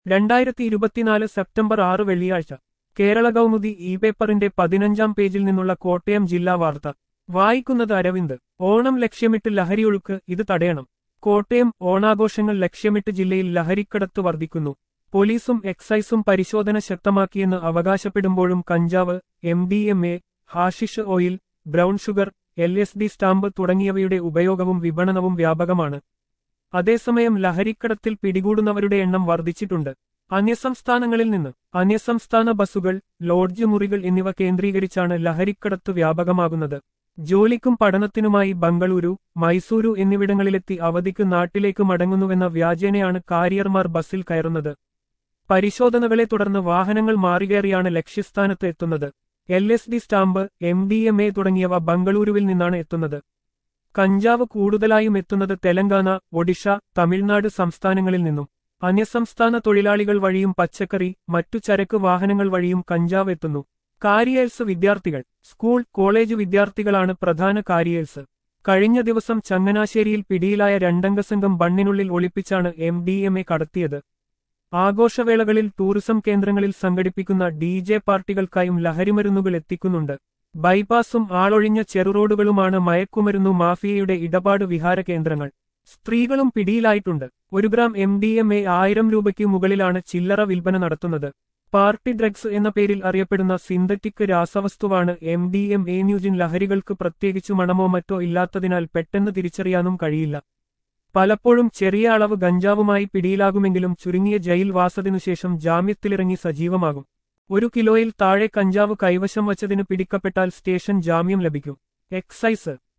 2024 September 6 വെള്ളിയാഴ്ച Kerala Kaumudi E പേപ്പറിന്റെ 15-ാം പേജിൽ നിന്നുള്ള കോട്ടയം ജില്ലാ വാർത്ത വായിക്കുന്നത് അരവിന്ദ്. ഓണം ലക്ഷ്യമിട്ട് ലഹരിയൊഴുക്ക്, ഇത് തടയണം. കോട്ടയം ഓണാഘോഷങ്ങൾ ലക്ഷ്യമിട്ട് ജില്ലയിൽ ലഹരിക്കടത്ത് വർദ്ധിക്കുന്നു. പോലീസും എക്സൈസും പരിശോധന ശക്തമാക്കിയെന്ന് അവകാശപ്പെടുമ്പോഴും കഞ്ചാവ്, MDMA, hashish oil, brown sugar, LSD stamp തുടങ്ങിയവയുടെ ഉപയോഗവും വിപണനവും വ്യാപകമാണ്. അതേസമയം ലഹരിക്കടത്തിൽ പിടികൂടുന്നവരുടെ എണ്ണം വർദ്ധിച്ചിട്ടുണ്ട്. അന്യസംസ്ഥാനങ്ങളിൽ നിന്ന് അന്യസംസ്ഥാന ബസുകൾ, ലോഡ്ജ് മുറികൾ എന്നിവ കേന്ദ്രീകരിച്ചാണ് ലഹരിക്കടത്ത് വ്യാപകമാകുന്നത്. ജോലിക്കും പഠനത്തിനുമായി ബംഗളൂരു, മൈസൂരു എന്നിവിടങ്ങളിലെത്തി അവധിക്ക് നാട്ടിലേക്ക് മടങ്ങുന്നുവെന്ന വ്യാജേനയാണ് കാരിയർമാർ ബസിൽ കയറുന്നത്. പരിശോധനകളെ തുടർന്ന് വാഹനങ്ങൾ മാറികയറിയാണ് ലക്ഷ്യസ്ഥാനത്ത് എത്തുന്നത്. LSD സ്റ്റാമ്പ്, MDMA തുടങ്ങിയവ ബംഗളൂരുവിൽ നിന്നാണ് എത്തുന്നത്. കഞ്ചാവ് കൂടുതലായും എത്തുന്നത് തെലങ്കാന, ഒഡീഷ, തമിഴ്നാട് സംസ്ഥാനങ്ങളിൽ നിന്നും. അന്യസംസ്ഥാന തൊഴിലാളികൾ വഴിയും പച്ചക്കറി, മറ്റു ചരക്ക് വാഹനങ്ങൾ വഴിയും കഞ്ചാവ് എത്തുന്നു. കാരിയേഴ്സ് വിദ്യാർത്ഥികൾ, സ്കൂൾ, കോളേജ് വിദ്യാർത്ഥികളാണ് പ്രധാന കാരിയേഴ്സ്. കഴിഞ്ഞ ദിവസം ചങ്ങനാശ്ശേരിയിൽ പിടിയിലായ 2-അംഗ സംഘം ബണ്ണിനുള്ളിൽ ഒളിപ്പിച്ചാണ് MDMA കടത്തിയത്. ആഘോഷവേളകളിൽ ടൂറിസം കേന്ദ്രങ്ങളിൽ സംഘടിപ്പിക്കുന്ന DJ പാർട്ടികൾക്കായും ലഹരിമരുന്നുകൾ എത്തിക്കുന്നുണ്ട്. ബൈപ്പാസും ആളൊഴിഞ്ഞ ചെറുറോഡുകളുമാണ് മയക്കുമരുന്നു മാഫിയയുടെ ഇടപാട് വിഹാര കേന്ദ്രങ്ങൾ. സ്ത്രീകളും പിടിയിലായിട്ടുണ്ട്. 1 ഗ്രാം MDMA 1000 രൂപയ്ക്ക് മുകളിലാണ് ചില്ലറ വിൽപ്പന നടത്തുന്നത്. പാർട്ടി ഡ്രഗ്സ് എന്ന പേരിൽ അറിയപ്പെടുന്ന സിന്തറ്റിക് രാസവസ്തുവാണ് MDMA. ന്യൂജിൻ ലഹരികൾക്ക് പ്രത്യേകിച്ചു മണമോ മറ്റോ ഇല്ലാത്തതിനാൽ പെട്ടെന്ന് തിരിച്ചറിയാനും കഴിയില്ല. പലപ്പോഴും ചെറിയ അളവ് ഗഞ്ചാവുമായി പിടിയിലാകുമെങ്കിലും ചുരുങ്ങിയ ജയിൽ വാസത്തിനുശേഷം ജാമ്യത്തിലിറങ്ങി സജീവമാകും. 1 കിലോയിൽ താഴെ കഞ്ചാവ് കൈവശം വച്ചതിന് പിടിക്കപ്പെട്ടാൽ സ്റ്റേഷൻ ജാമ്യം ലഭിക്കും. എക്സൈസ്